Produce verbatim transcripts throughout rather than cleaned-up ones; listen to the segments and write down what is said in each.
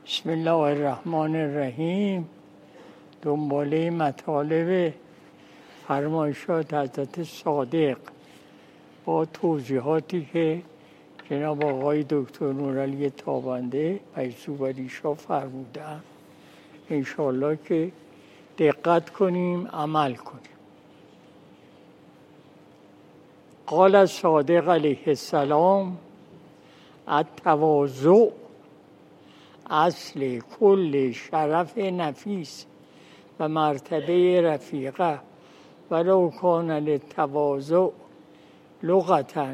بسم الله الرحمن الرحیم. دنباله مطالب فرمایشات حضرت صادق با توضیحاتی که جناب آقای دکتر نورعلی تابنده پیسوبریشا فرمودند انشاءالله که دقت کنیم، عمل کنیم. قال صادق علیه السلام: التواضع اصل کل شرف نفیس و مرتبه رفیقه ولو کان للتواضع لغة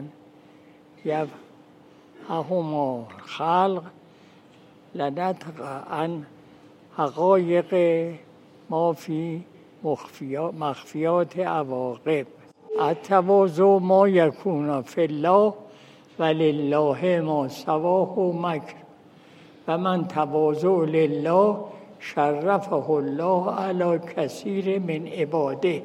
یفهمها خلق لنطق عن حقایق ما فی مخفیات عواقب. التواضع ما یکون فی الله ولله ما سواه مکر و من تواضع لله شرفه الله علی کثیر من عباده.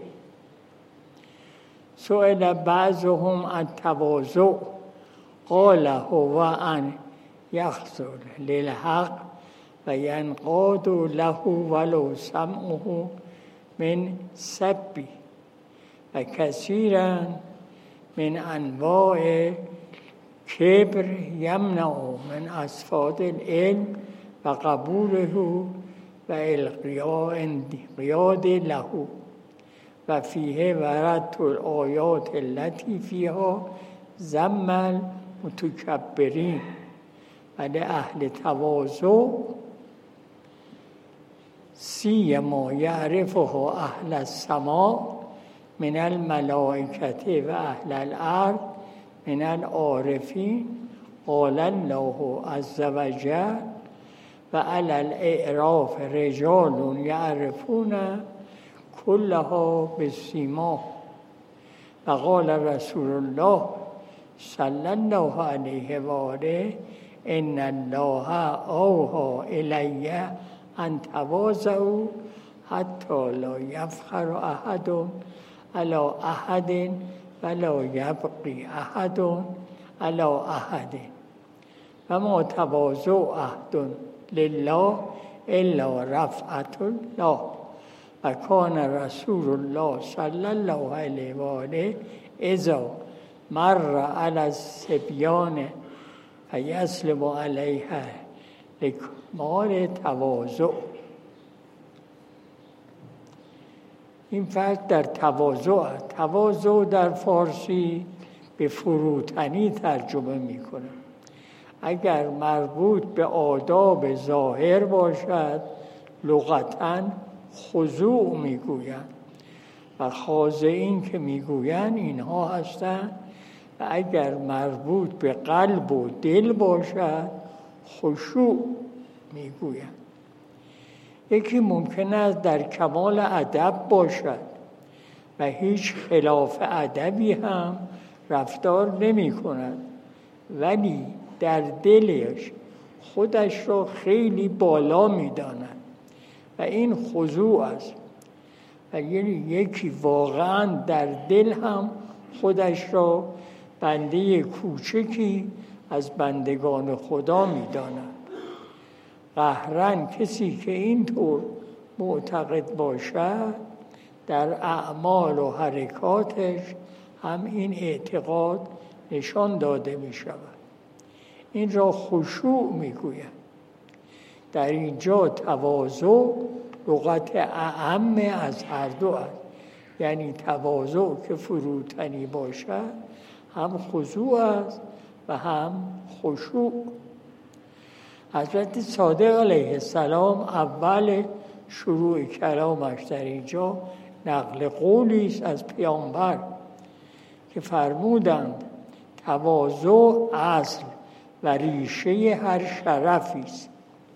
سئل بعضهم التواضع قال هو ان یخضع للحق و ینقاد له ولو سمعه من سبی و کثیرا من انواع کبر یمنع من اصفاد العلم و قبوله و القیاد له و فیه ورد الآیات التي فیها ذم المتکبرین و لأهل تواضع سیما یعرفه اهل السماء من الملائکة و اهل الارض من العارفین. قال الله عز وجل و علی الاعراف رجال یعرفون کلها بسیماهم. و قال رسول الله صلی الله علیه و آله ان الله اوحی الی ان تواضعوا حتی لا یفخر احد علی احد ولا یبغی احد علی احد و ما تواضع احد لله الا رفعت الله. و کان رسول الله صلی الله علیه و آله اذا مر علی الصبیان فیسلم علیها لکمال تواضع. این فرق در تواضع تواضع در فارسی به فروتنی ترجمه میکنه. اگر مربوط به آداب ظاهر باشد لغتاً خضوع میگویند و خاضعین که میگویند اینها هستند. و اگر مربوط به قلب و دل باشد خشوع میگویند. یکی ممکن است در کمال ادب باشد و هیچ خلاف ادبی هم رفتار نمی کند ولی در دلش خودش را خیلی بالا می داند و این خضوع است. و یعنی یکی واقعا در دل هم خودش را بنده کوچکی از بندگان خدا می داند. قهرن کسی که اینطور معتقد باشد در اعمال و حرکاتش هم این اعتقاد نشان داده می شود. این را خشوع می گوید. در اینجا تواضع لغت اعم از هر دو است. یعنی تواضع که فروتنی باشد هم خضوع است و هم خشوع. حضرت صادق علیه السلام اول شروع کلامش در اینجا نقل قولی است از پیامبر که فرمودند تواضع اصل و ریشه هر شرفی است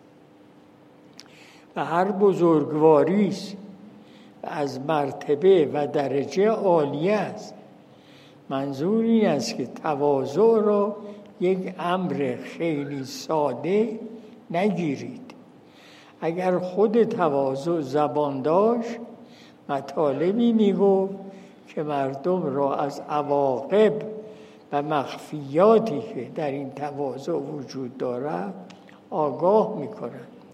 و هر بزرگواری است و از مرتبه و درجه عالیه است. منظور این است که تواضع را یک امر خیلی ساده نگیرید. اگر خود تواضع زبان داشت مطالبی میگفت که مردم را از عواقب و مخفیاتی که در این تواضع وجود دارد آگاه می‌کند.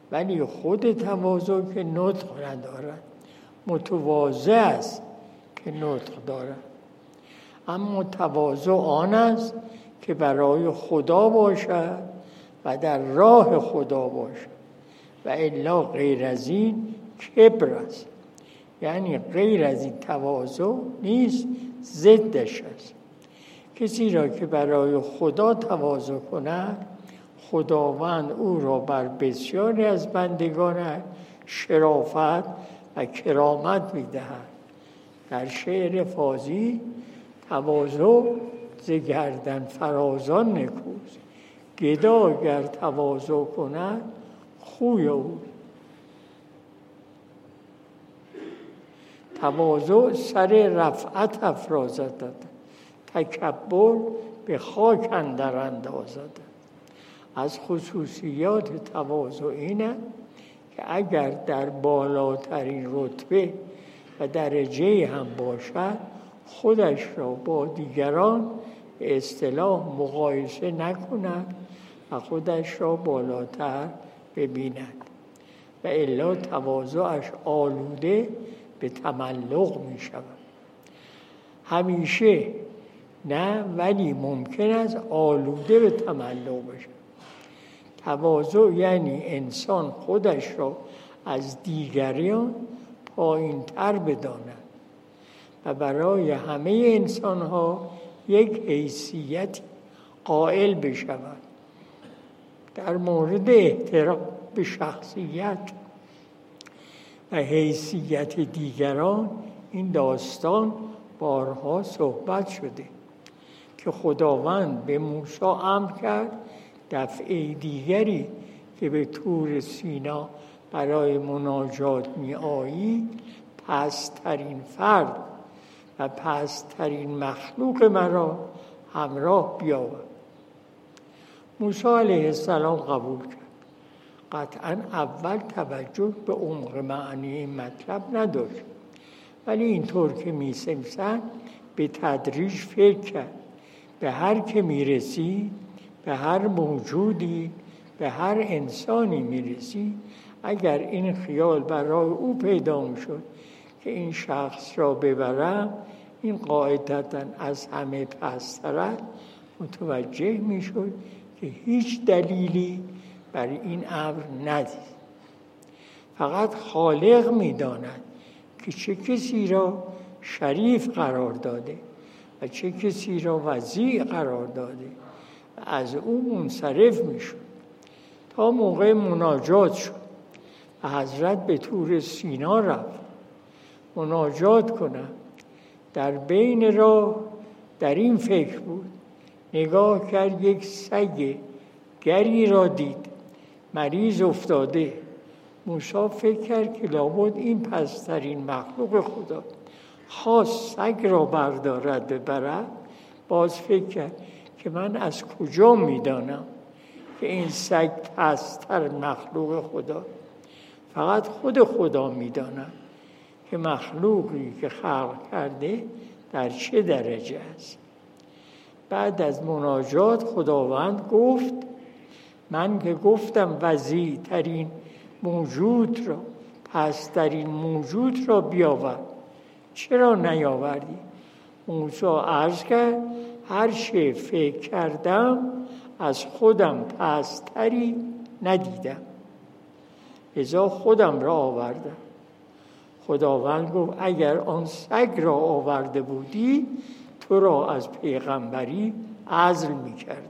ولی خود تواضع که نطق ندارد، متواضع است که نطق دارد. اما تواضع آن است که برای خدا باشد و در راه خدا باشد و الا غیر از این کبر است. یعنی غیر از این تواضع نیست، ضدش است. کسی را که برای خدا تواضع کند، خداوند او را بر بسیاری از بندگان شرافت و کرامت می‌دهد. در شعر فارسی تواضع ز گردن فرازان نکوست، گدا اگر تواضع کند خوی او. تواضع سر رفعت افرازد، تکبر به خاک اندر اندازد. از خصوصیات تواضع اینه که اگر در بالاترین رتبه و درجه هم باشد، خودش را با دیگران به اصطلاح مقایسه نکند و خودش را بالاتر ببیند و الا تواضعش آلوده به تملق می شود. همیشه نه، ولی ممکن است آلوده به تملق بشه. تواضع یعنی انسان خودش را از دیگران پایین تر بداند و برای همه انسان ها یک حیثیت قائل بشود. در مورد احترام به شخصیت و حیثیت دیگران این داستان بارها صحبت شده که خداوند به موسی امر کرد دفعه دیگری که به طور سینا برای مناجات می آیی، پست‌ترین فرد و پست‌ترین مخلوق مرا همراه بیاور. موسی علیه السلام قبول کرد. قطعاً اول توجه به عمق معنی این مطلب نداشت، ولی اینطور که می سمسن به تدریج فکر کرد. به هر که می رسی، به هر موجودی، به هر انسانی می رسی، اگر این خیال برای او پیدا می شد که این شخص را ببرم، این قاعدتاً از همه پست‌تر، متوجه می شد که هیچ دلیلی برای این امر ندید. فقط خالق می داند که چه کسی را شریف قرار داده و چه کسی را وضیع قرار داده و از او منصرف می شد تا موقع مناجات شد و حضرت به طور سینا رفت مناجات کنند. در بین راه در این فکر بود، نگاه کرد یک سگ گری را دید مریض افتاده. موسی فکر کرد که لابد این پست‌ترین مخلوق خدا خواست سگ را بردارد ببرد. باز فکر کرد که من از کجا میدانم که این سگ پست‌تر مخلوق خدا؟ فقط خود خدا میداند که مخلوقی که خلق کرده در چه درجه است. بعد از مناجات خداوند گفت من که گفتم وضیع ترین موجود را، پست‌ترین موجود را بیاور، چرا نیاوردی؟ موسی عرض کرد هر چه فکر کردم از خودم پست‌تری ندیدم، لذا خودم را آوردم. خداوند گفت اگر آن سگ را آورده بودی تو را از پیغمبری عزل می کردم.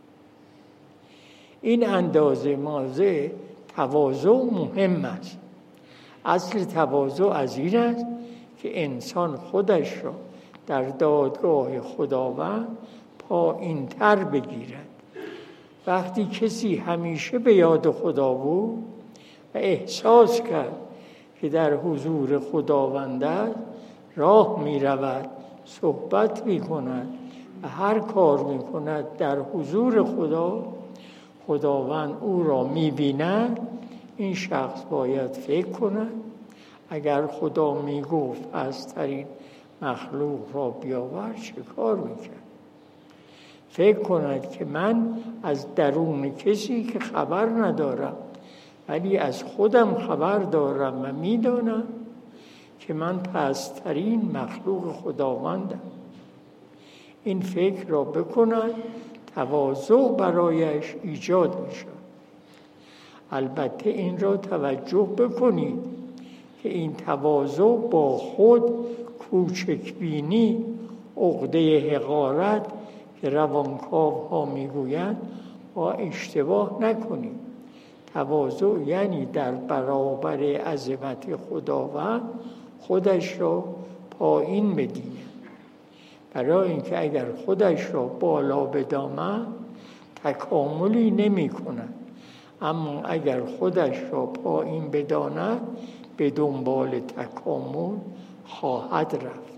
این اندازه مازه تواضع مهم است. اصل تواضع از این است که انسان خودش را در دادگاه خداوند پایین تر بگیرد. وقتی کسی همیشه به یاد خدا بود و احساس کرد که در حضور خداوند است، راه می رود، صحبت می کند و هر کار می کند در حضور خدا، خداوند او را می بیند. این شخص باید فکر کند اگر خدا می گفت از ترین مخلوق را بیاور چه کار می کرد؟ فکر کند که من از درون کسی که خبر ندارم و ولی از خودم خبر دارم و میدانم که من پست‌ترین مخلوق خداوندم. این فکر را بکنند تواضع برایش ایجاد می شود. البته این را توجه بکنید که این تواضع با خود کوچکبینی، عقده حقارت که روانکاوها میگویند با اشتباه نکنید. تواضع یعنی در برابر عظمت خداوند خودش را پایین بدیند. برای اینکه اگر خودش را بالا بدامد تکاملی نمی کند، اما اگر خودش را پایین بداند به دنبال تکامل خواهد رفت.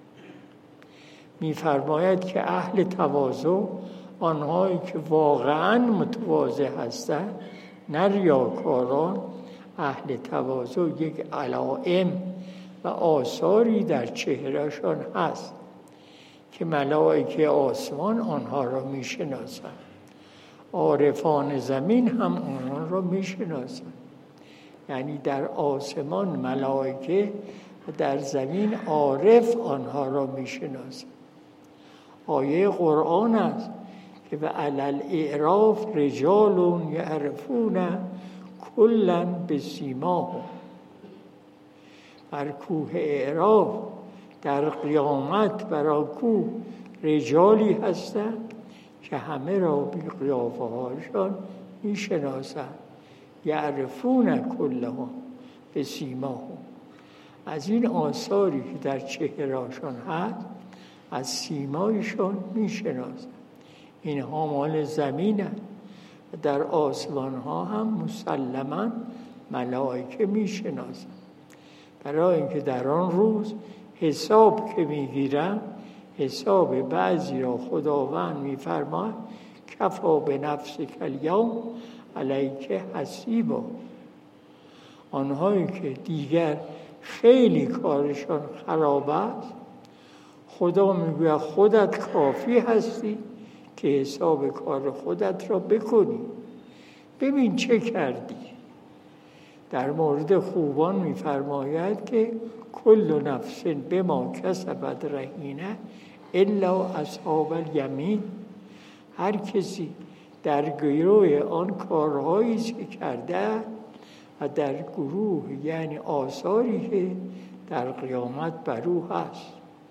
می‌فرماید که اهل تواضع آنهایی که واقعاً متواضع هستند، نه ریاکاران. اهل تواضع یک علائم و آثاری در چهرهشان هست که ملائکه آسمان آنها را میشناسند، عارفان زمین هم آنها را میشناسند. یعنی در آسمان ملائکه و در زمین عارف آنها را میشناسند. آیه قرآن است که و علی الاعراف رجال یعرفون کلا بسیماهم. بر کوه اعراف در قیامت برای کوه رجالی هستند که همه را بی قیافه هاشان می شناسند. یعرفون کلهم بسیماهم. از این آثاری که در چهرهاشان هست از سیمایشان می شناسند. اینها مال زمینند و در آسمان ها هم مسلماً ملائکه می شناسند. برای اینکه در آن روز حساب که می گیرن، حساب بعضی را خداوند می فرماید کفا به نفسک الیوم علیک حسیبا. آنهایی که دیگر خیلی کارشان خراب است، خدا میگوید خودت کافی هستی که حساب کار خودت را بکنی. ببین چه کردی. در مورد خوبان می‌فرماید که کل نفس بما کسبت رهینه الا اصحاب الیمین. هر کسی در گروه آن کارهایی که کرده و در گروه یعنی آثاری که در قیامت بر او هست.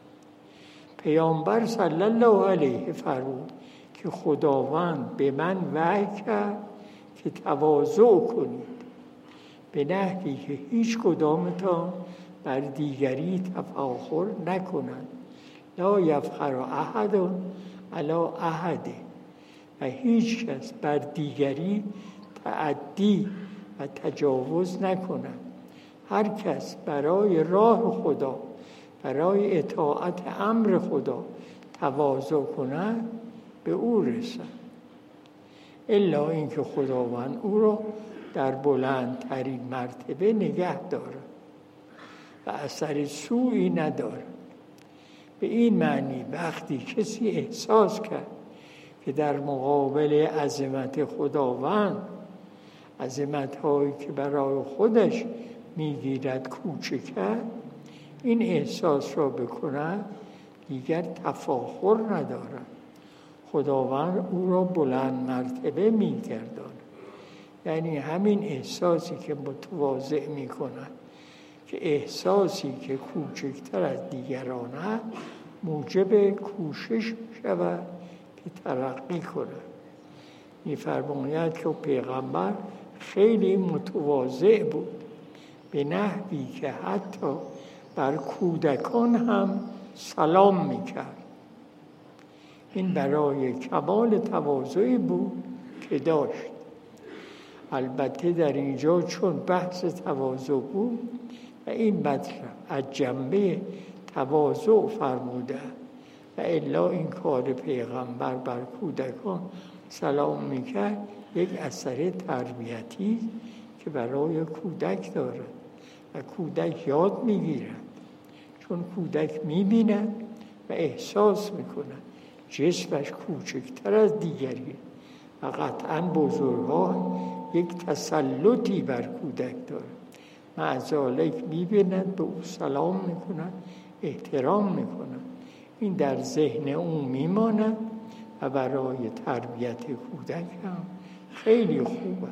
پیامبر صلی الله علیه فرمود که خداوند به من وحی کرد که تواضع کنید به نحوی که هیچ کدامتان بر دیگری تفاخر نکنند. لا یفخر احد علی احد. و هیچ کس بر دیگری تعدی و تجاوز نکنند. هر کس برای راه خدا، برای اطاعت امر خدا تواضع کند به او رسد، الا اینکه خداوند او را در بلندترین مرتبه نگه دارد و اثر سوئی ندارد. به این معنی وقتی کسی احساس کرد که در مقابل عظمت خداوند، عظمت‌هایی که برای خودش میگیرد کوچکه، این احساس را بکند دیگر تفاخر ندارد. خداوند او را بلند مرتبه می‌گرداند. یعنی همین احساسی که متواضع می‌کند که احساسی که کوچکتر از دیگران است موجب کوشش شود که ترقی کند. می‌فرماید که پیغمبر خیلی متواضع بود، به نحوی که حتی بر کودکان هم سلام می‌کرد. این برای کمال تواضعی بود که داشت. البته در اینجا چون بحث تواضع بود و این مطلب از جنبه تواضع فرموده و الا این کار پیغمبر بر کودکان سلام میکرد یک اثر تربیتی که برای کودک دارد و کودک یاد میگیرد. چون کودک میبیند و احساس میکند جسمش کوچکتر از دیگری و قطعاً بزرگان یک تسلطی بر کودک داره. معزالک میبینند به او سلام میکنن، احترام میکنن. این در ذهن او میماند و برای تربیت کودک هم خیلی خوبه.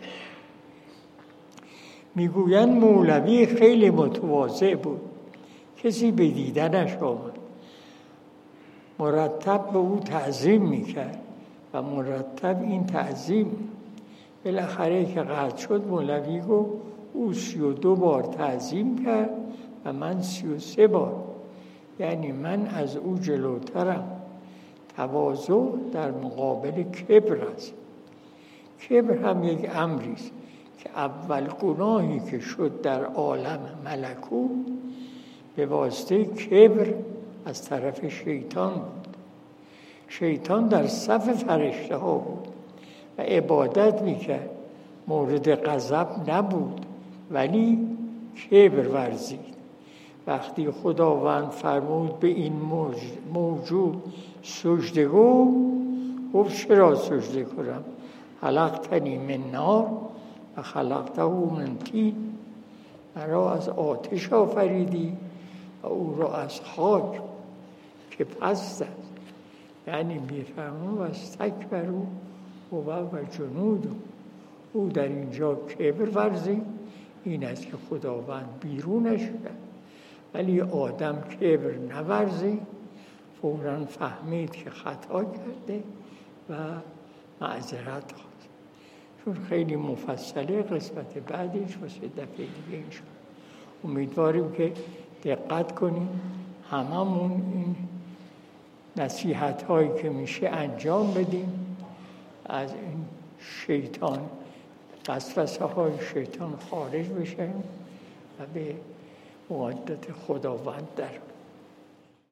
میگویند مولوی خیلی متواضع بود، کسی به دیدنش آمد، مرتب به او تعظیم میکرد و مرتب این تعظیم. بالاخره که قطع شد مولوی گفت او سی و دو بار تعظیم کرد و من سی و سه بار، یعنی من از او جلوترم. تواضع در مقابل کبر است. کبر هم یک امریست که اول گناهی که شد در عالم ملکوت به واسطه کبر از طرف شیطان بود. شیطان در صف فرشته ها بود و عبادت میکرد، مورد غضب نبود، ولی کبر ورزید. وقتی خداوند فرمود به این موجود سجده گو، گفت چرا سجده کنم؟ خلقتنی من نار و خلقته من طین. مرا از آتش آفریدی و او را از خاک که پست است. یعنی میفرمون و استکبروا هو و جنوده. او در اینجا کبر ورزید، این است که خداوند بیرونش کرد. ولی آدم کبر نورزید، فوراً فهمید که خطا کرده و معذرت خواست. چون خیلی مفصله قسمت بعدش واسه دفعه دیگه این شد. امیدواریم که دقت کنیم، هممون این نصیحت هایی که میشه انجام بدیم، از این شیطان، وسوسه های شیطان خارج بشیم و به مودت خداوند در